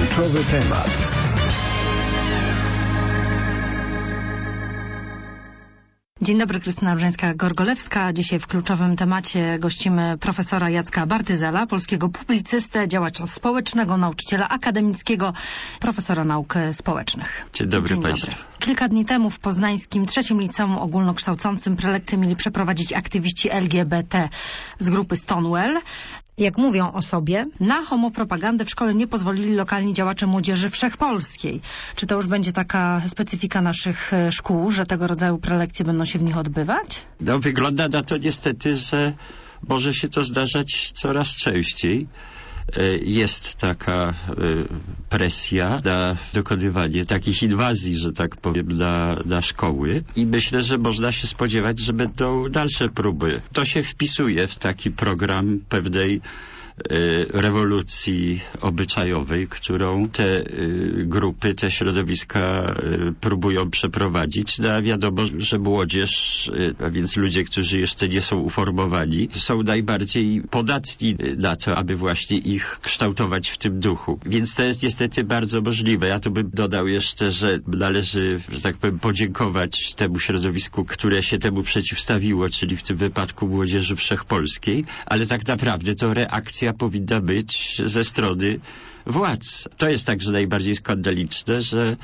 Kluczowy temat. Dzień dobry, Krystyna Brzeńska-Gorgolewska. Dzisiaj w kluczowym temacie gościmy profesora Jacka Bartyzela, polskiego publicystę, działacza społecznego, nauczyciela akademickiego, profesora nauk społecznych. Dzień dobry Państwu. Kilka dni temu w poznańskim III Liceum Ogólnokształcącym prelekcje mieli przeprowadzić aktywiści LGBT z grupy Stonewall. Jak mówią o sobie, na homopropagandę w szkole nie pozwolili lokalni działacze młodzieży wszechpolskiej. Czy to już będzie taka specyfika naszych szkół, że tego rodzaju prelekcje będą się w nich odbywać? No, wygląda na to niestety, że może się to zdarzać coraz częściej. Jest taka presja na dokonywanie takich inwazji, że tak powiem, na szkoły i myślę, że można się spodziewać, że będą dalsze próby. To się wpisuje w taki program pewnej rewolucji obyczajowej, którą te grupy, te środowiska próbują przeprowadzić. No, wiadomo, że młodzież, a więc ludzie, którzy jeszcze nie są uformowani, są najbardziej podatni na to, aby właśnie ich kształtować w tym duchu. Więc to jest niestety bardzo możliwe. Ja tu bym dodał jeszcze, że należy, że tak powiem, podziękować temu środowisku, które się temu przeciwstawiło, czyli w tym wypadku Młodzieży Wszechpolskiej, ale tak naprawdę to reakcja powinna być ze strony władz. To jest także najbardziej skandaliczne,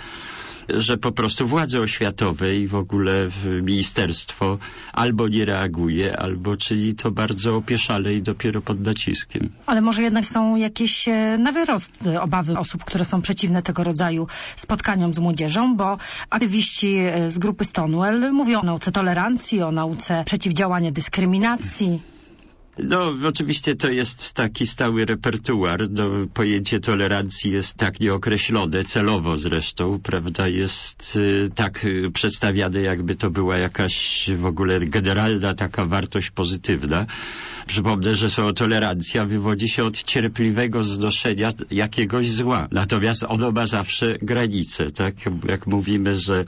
że po prostu władze oświatowe i w ogóle ministerstwo albo nie reaguje, albo czyni to bardzo opieszale i dopiero pod naciskiem. Ale może jednak są jakieś na wyrost obawy osób, które są przeciwne tego rodzaju spotkaniom z młodzieżą, bo aktywiści z grupy Stonewall mówią o nauce tolerancji, o nauce przeciwdziałania dyskryminacji. No, oczywiście to jest taki stały repertuar. No, pojęcie tolerancji jest tak nieokreślone, celowo zresztą, prawda, jest tak przedstawiane, jakby to była jakaś w ogóle generalna taka wartość pozytywna. Przypomnę, że słowo tolerancja wywodzi się od cierpliwego znoszenia jakiegoś zła. Natomiast ono ma zawsze granice, tak? Jak mówimy, że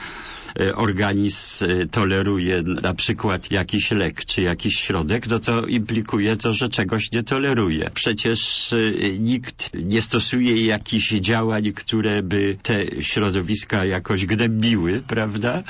organizm toleruje na przykład jakiś lek czy jakiś środek, no to implikuje to, że czegoś nie toleruje. Przecież nikt nie stosuje jakichś działań, które by te środowiska jakoś gnębiły, prawda?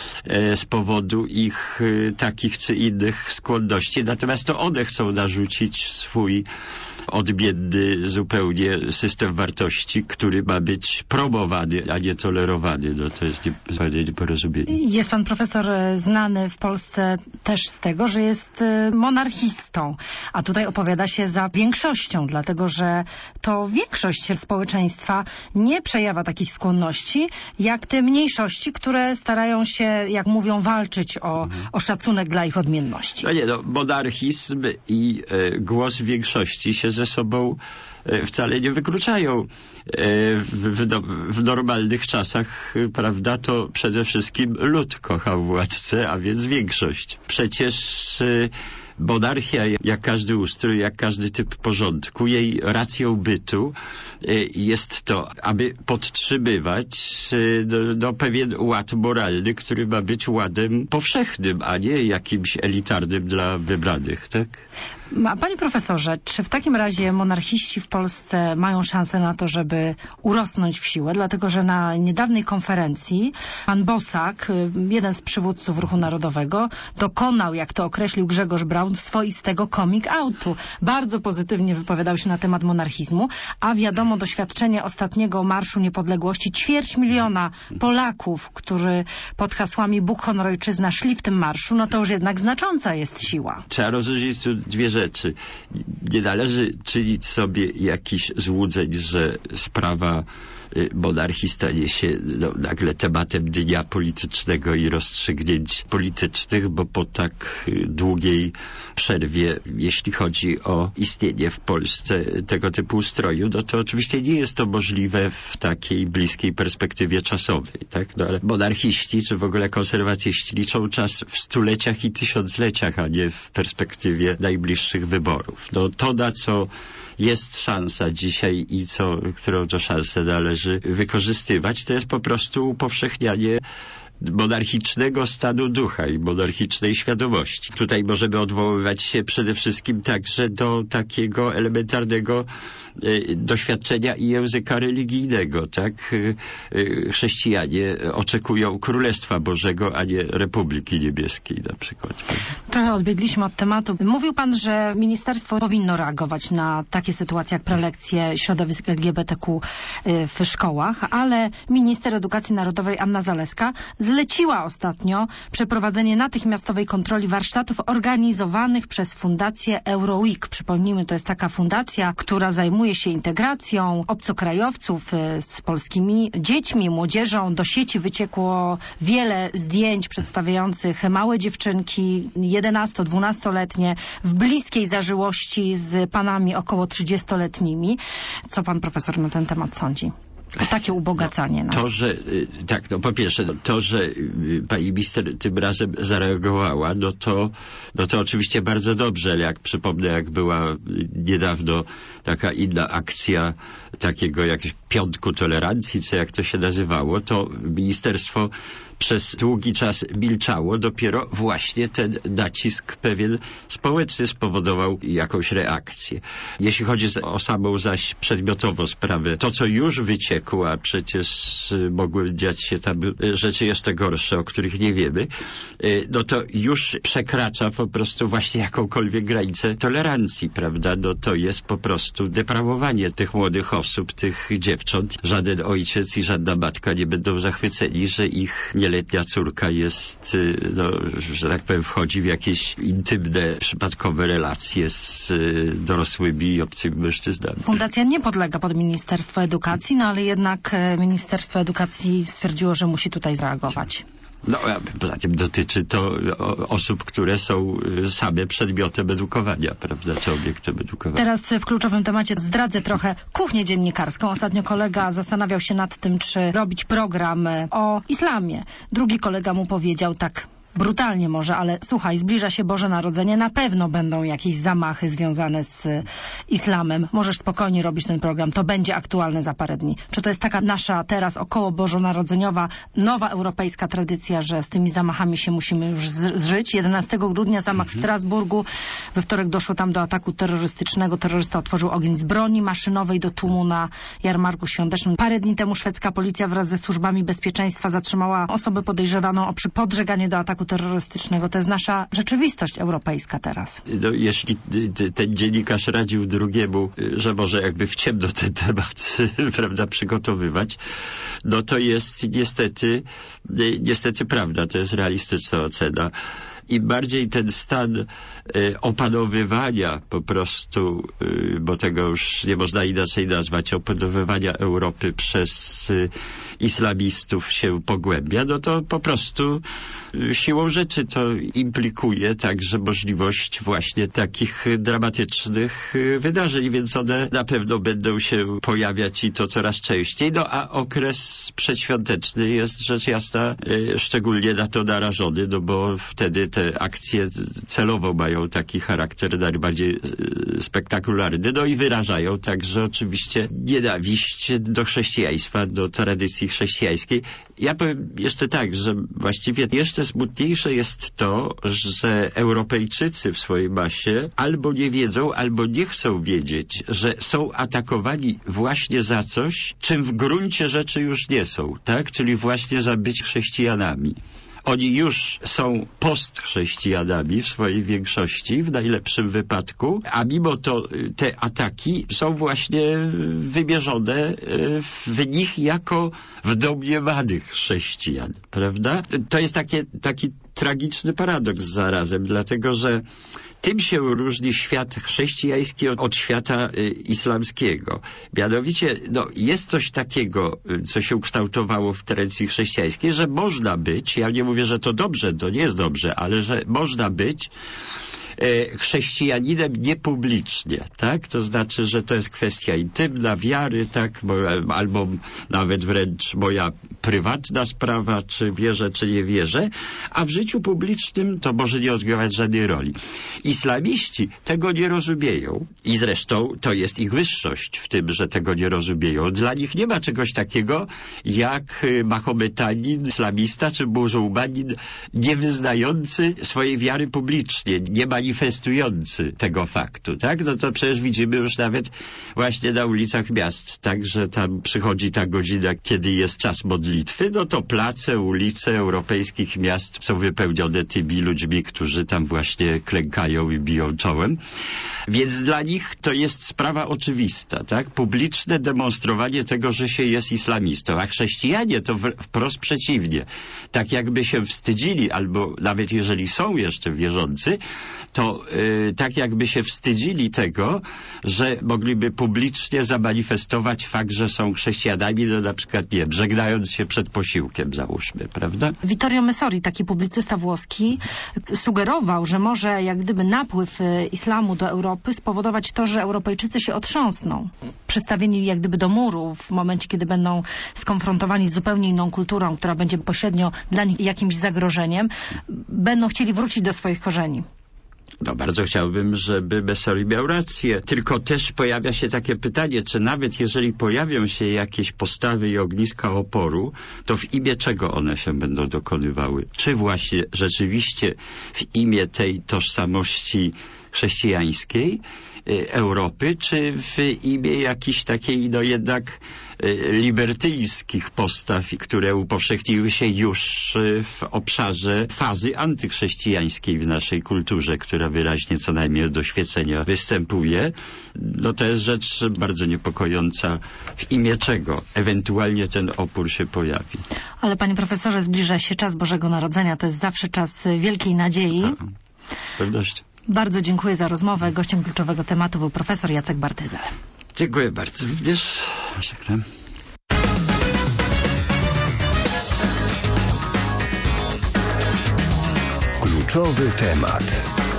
Z powodu ich takich czy innych skłonności. Natomiast to one chcą narzucić swój odmienny zupełnie system wartości, który ma być promowany, a nie tolerowany. No to jest nieporozumienie. Jest pan profesor znany w Polsce też z tego, że jest monarchistą, a tutaj opowiada się za większością, dlatego że to większość społeczeństwa nie przejawia takich skłonności, jak te mniejszości, które starają się, jak mówią, walczyć o szacunek dla ich odmienności. No nie, no, monarchizm i głos większości się ze sobą wcale nie wykluczają. W normalnych czasach, prawda, to przede wszystkim lud kochał władcę, a więc większość. Przecież monarchia, jak każdy ustrój, jak każdy typ porządku, jej racją bytu jest to, aby podtrzymywać pewien ład moralny, który ma być ładem powszechnym, a nie jakimś elitarnym dla wybranych, tak? Panie profesorze, czy w takim razie monarchiści w Polsce mają szansę na to, żeby urosnąć w siłę? Dlatego, że na niedawnej konferencji pan Bosak, jeden z przywódców Ruchu Narodowego, dokonał, jak to określił Grzegorz Braun, swoistego coming outu. Bardzo pozytywnie wypowiadał się na temat monarchizmu, a wiadomo, doświadczenie ostatniego Marszu Niepodległości, 250 000 Polaków, którzy pod hasłami Bóg, honor, ojczyzna szli w tym marszu, no to już jednak znacząca jest siła. Trzeba rozróżnić tu dwie rzeczy. Nie należy czynić sobie jakichś złudzeń, że sprawa monarchii stanie się nagle tematem dnia politycznego i rozstrzygnięć politycznych, bo po tak długiej przerwie, jeśli chodzi o istnienie w Polsce tego typu ustroju, no to oczywiście nie jest to możliwe w takiej bliskiej perspektywie czasowej, tak? No ale monarchiści, czy w ogóle konserwatyści liczą czas w stuleciach i tysiącleciach, a nie w perspektywie najbliższych wyborów. No to, na co jest szansa dzisiaj i którą to szansę należy wykorzystywać, to jest po prostu upowszechnianie monarchicznego stanu ducha i monarchicznej świadomości. Tutaj możemy odwoływać się przede wszystkim także do takiego elementarnego doświadczenia i języka religijnego, tak? Chrześcijanie oczekują Królestwa Bożego, a nie Republiki Niebieskiej na przykład. Trochę odbiegliśmy od tematu. Mówił pan, że ministerstwo powinno reagować na takie sytuacje jak prelekcje środowisk LGBTQ w szkołach, ale minister edukacji narodowej Anna Zalewska zleciła ostatnio przeprowadzenie natychmiastowej kontroli warsztatów organizowanych przez Fundację EuroWeek. Przypomnijmy, to jest taka fundacja, która zajmuje się integracją obcokrajowców z polskimi dziećmi, młodzieżą. Do sieci wyciekło wiele zdjęć przedstawiających małe dziewczynki, 11-12-letnie, w bliskiej zażyłości z panami około 30-letnimi. Co pan profesor na ten temat sądzi? O takie ubogacanie nas. To, że po pierwsze, to, że pani minister tym razem zareagowała, no to oczywiście bardzo dobrze, ale jak przypomnę, jak była niedawno taka inna akcja takiego jakiegoś piątku tolerancji, czy jak to się nazywało, to ministerstwo przez długi czas milczało, dopiero właśnie ten nacisk pewien społeczny spowodował jakąś reakcję. Jeśli chodzi o samą zaś przedmiotową sprawę, to co już wyciekło, a przecież mogły dziać się tam rzeczy jeszcze gorsze, o których nie wiemy, no to już przekracza po prostu właśnie jakąkolwiek granicę tolerancji, prawda? No to jest po prostu deprawowanie tych młodych osób, tych dziewcząt. Żaden ojciec i żadna matka nie będą zachwyceni, że ich nieletnia córka jest, że tak powiem, wchodzi w jakieś intymne, przypadkowe relacje z dorosłymi i obcymi mężczyznami. Fundacja nie podlega pod Ministerstwo Edukacji, no ale jednak Ministerstwo Edukacji stwierdziło, że musi tutaj zareagować. No, a poza tym dotyczy to osób, które są same przedmiotem edukowania, prawda, czy obiektem edukowania. Teraz w kluczowym temacie zdradzę trochę kuchnię dziennikarską. Ostatnio kolega zastanawiał się nad tym, czy robić program o islamie. Drugi kolega mu powiedział tak brutalnie może, ale słuchaj, zbliża się Boże Narodzenie, na pewno będą jakieś zamachy związane z islamem. Możesz spokojnie robić ten program, to będzie aktualne za parę dni. Czy to jest taka nasza teraz około bożonarodzeniowa, nowa europejska tradycja, że z tymi zamachami się musimy już zżyć? 11 grudnia zamach w Strasburgu, we wtorek doszło tam do ataku terrorystycznego. Terrorysta otworzył ogień z broni maszynowej do tłumu na jarmarku świątecznym. Parę dni temu szwedzka policja wraz ze służbami bezpieczeństwa zatrzymała osobę podejrzewaną o podżeganie do ataku terrorystycznego. To jest nasza rzeczywistość europejska teraz. No, jeśli ten dziennikarz radził drugiemu, że może jakby w ciemno ten temat prawda, przygotowywać, no to jest niestety prawda, to jest realistyczna ocena. Im bardziej ten stan opanowywania po prostu, bo tego już nie można inaczej nazwać, opanowywania Europy przez islamistów się pogłębia, no to po prostu siłą rzeczy to implikuje także możliwość właśnie takich dramatycznych wydarzeń, więc one na pewno będą się pojawiać i to coraz częściej. No a okres przedświąteczny jest rzecz jasna szczególnie na to narażony, no bo wtedy te akcje celowo mają taki charakter najbardziej spektakularny, no i wyrażają także oczywiście nienawiść do chrześcijaństwa, do tradycji chrześcijańskiej. Ja powiem jeszcze tak, że właściwie jeszcze smutniejsze jest to, że Europejczycy w swojej masie albo nie wiedzą, albo nie chcą wiedzieć, że są atakowani właśnie za coś, czym w gruncie rzeczy już nie są, tak? Czyli właśnie za być chrześcijanami. Oni już są postchrześcijanami w swojej większości, w najlepszym wypadku, a mimo to te ataki są właśnie wymierzone w nich jako w domniemanych chrześcijan, prawda? To jest taki tragiczny paradoks zarazem, dlatego że tym się różni świat chrześcijański od świata islamskiego. Mianowicie, jest coś takiego, co się ukształtowało w tradycji chrześcijańskiej, że można być, ja nie mówię, że to dobrze, to nie jest dobrze, ale że można być chrześcijaninem niepublicznie, tak? To znaczy, że to jest kwestia intymna, wiary, tak? Albo nawet wręcz moja prywatna sprawa, czy wierzę, czy nie wierzę, a w życiu publicznym to może nie odgrywać żadnej roli. Islamiści tego nie rozumieją i zresztą to jest ich wyższość w tym, że tego nie rozumieją. Dla nich nie ma czegoś takiego jak mahometanin, islamista czy muzułmanin nie wyznający swojej wiary publicznie, nie manifestujący tego faktu, tak? No to przecież widzimy już nawet właśnie na ulicach miast, tak, że tam przychodzi ta godzina, kiedy jest czas modlitwy, no to place, ulice europejskich miast są wypełnione tymi ludźmi, którzy tam właśnie klękają i biją czołem. Więc dla nich to jest sprawa oczywista, tak? Publiczne demonstrowanie tego, że się jest islamistą, a chrześcijanie to wprost przeciwnie. Tak jakby się wstydzili, albo nawet jeżeli są jeszcze wierzący, to tak jakby się wstydzili tego, że mogliby publicznie zamanifestować fakt, że są chrześcijanami, no na przykład, nie wiem, żegnając się przed posiłkiem, załóżmy, prawda? Vittorio Messori, taki publicysta włoski, sugerował, że może jak gdyby napływ islamu do Europy spowodować to, że Europejczycy się otrząsną. Przystawieni jak gdyby do muru w momencie, kiedy będą skonfrontowani z zupełnie inną kulturą, która będzie pośrednio dla nich jakimś zagrożeniem, będą chcieli wrócić do swoich korzeni. No bardzo chciałbym, żeby Messori miał rację. Tylko też pojawia się takie pytanie, czy nawet jeżeli pojawią się jakieś postawy i ogniska oporu, to w imię czego one się będą dokonywały? Czy właśnie rzeczywiście w imię tej tożsamości chrześcijańskiej Europy, czy w imię jakiejś takiej, no jednak libertyjskich postaw, które upowszechniły się już w obszarze fazy antychrześcijańskiej w naszej kulturze, która wyraźnie co najmniej od oświecenia występuje. No to jest rzecz bardzo niepokojąca. W imię czego ewentualnie ten opór się pojawi. Ale panie profesorze, zbliża się czas Bożego Narodzenia. To jest zawsze czas wielkiej nadziei. Z pewnością. Bardzo dziękuję za rozmowę. Gościem kluczowego tematu był profesor Jacek Bartyzel. Dziękuję bardzo. Również żegnam. Kluczowy temat.